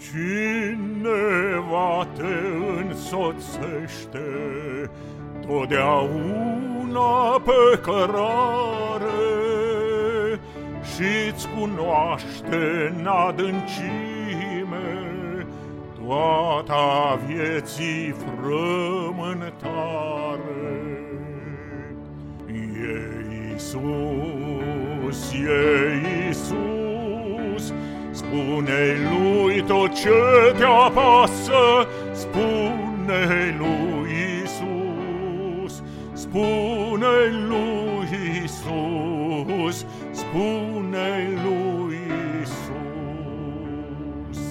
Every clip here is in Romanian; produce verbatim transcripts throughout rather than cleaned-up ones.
Cineva te însoțește totdeauna pe cărare și-ți cunoaște în adâncime toată vieții frământare. E Iisus, e Iisus, spune-i lui tot ce te apasă, spune-i lui Iisus, spune-i lui Iisus, spune-i lui Iisus.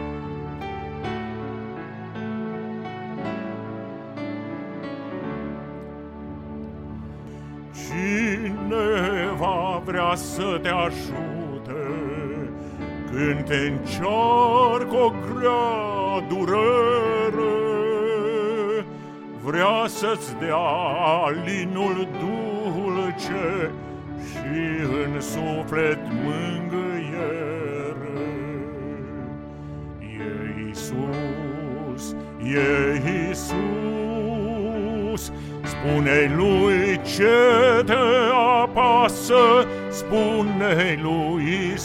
Cineva vrea să te ajute când te încearcă o grea durere, vrea să-ți dea linul dulce și în suflet mângâiere. E Iisus, e Iisus, spune-i lui ce te apasă, spune-i lui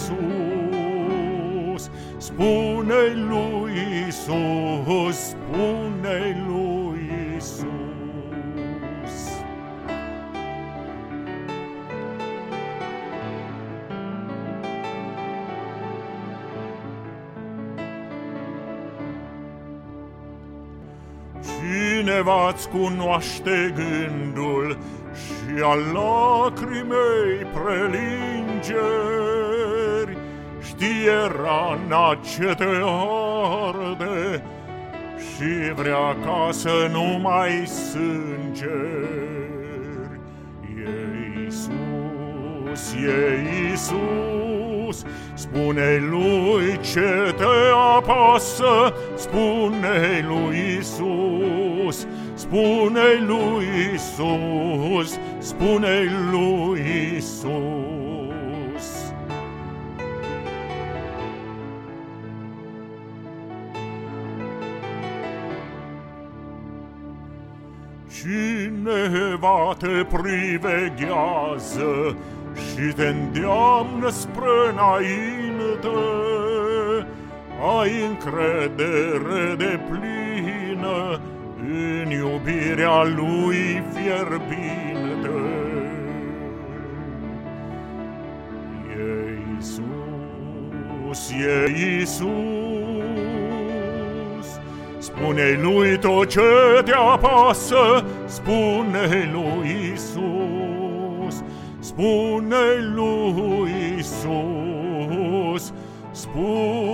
Iisus, spune-i lui Iisus, spune-i lui Iisus. Cineva-ți cunoaște gândul și al lacrimei prelingeri, știe rana ce te arde și vrea ca să nu mai sângeri. E Iisus, e Iisus, spune-i lui ce te apasă, spune-i lui Iisus, spune-i lui Iisus, spune-i lui Iisus. Cineva te priveghează și te îndeamnă spre înainte, ai încredere deplină în iubirea lui fierbinte. E Iisus, e Iisus, spune-i lui tot ce te apasă, spune-i lui Iisus, spune-i lui Iisus, spune